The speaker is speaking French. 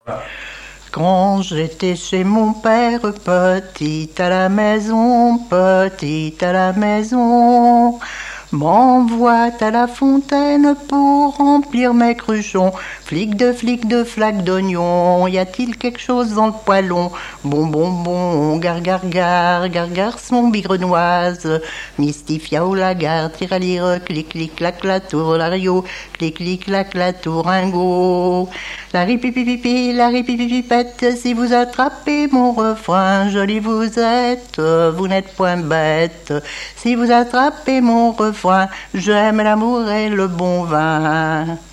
Quand j'étais chez mon père, petite à la maison, m'envoie à la fontaine pour remplir mes cruchons. Flic de flaque d'oignon, y a-t-il quelque chose dans le poêlon? Bon, garson bigrenoise, mystifia ou lagarde, tire-à-lire, clic, clac, la tour, la rio, clic, clac, la tour, ringo. La ripipipipette, si vous attrapez mon refrain, joli vous êtes, vous n'êtes point bête. Si vous attrapez mon refrain, j'aime l'amour et le bon vin.